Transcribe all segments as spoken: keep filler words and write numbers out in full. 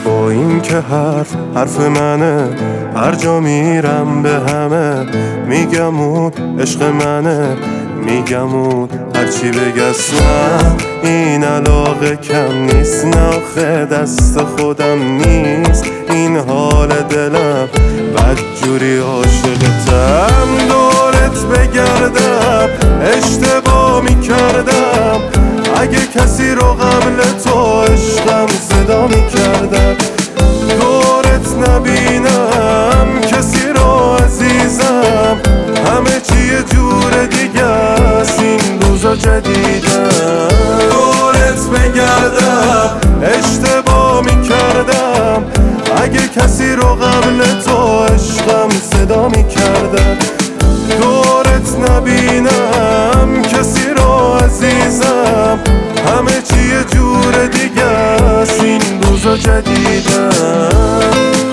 با این که حرف حرف منه، هر جا میرم به همه میگم اون عشق منه، میگم اون هرچی بگس نه این علاقه کم نیست، نه آخه دست خودم نیست این حال دلم، بدجوری عاشقتم دورت بگردم اشتباه میکردم، اگه کسی رو قبل تو عشقم صدا میکردم، دورت نبینم کسی رو عزیزم، همه چی یه جور دیگه است این روزا جدیدم، دورت بگردم اشتباه میکردم، اگه کسی رو قبل تو عشقم صدا میکردم، دورت نبینم کسی رو عزیزم، همه چی یه جور دیگه است این روزا جدیدم.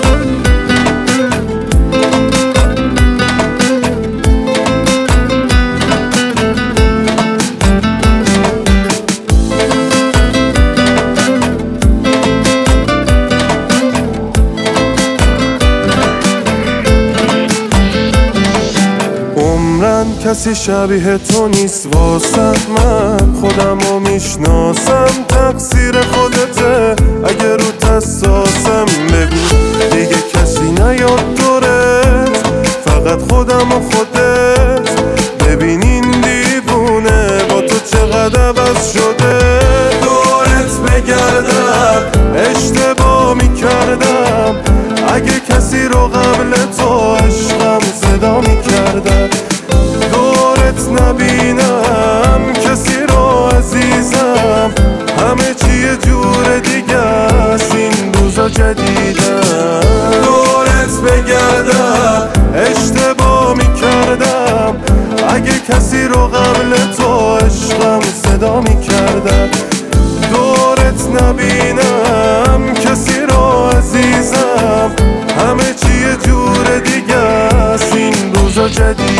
عمرن کسی شبیه تو نیست واسط، من خودمو میشناسم، تقصیر خودته اگه رو تساسم، بگو دیگه کسی نیاد دورت، فقط خودم و خودت، ببین این دیوونه با تو چقدر عوض شده، دورت بگردم اشتباه میکردم، اگه کسی رو قبل تو عشقم صدا میکردم، دورت نبینم کسی رو عزیزم، همه چی یه جور دیگه است این روزا جدیدم، دورت بگردم اشتباه میکردم، اگه کسی رو قبل تو عشقم صدا میکردم، دورت نبینم کسی رو عزیزم، همه چی یه جور دیگه است این روزا جدیدم.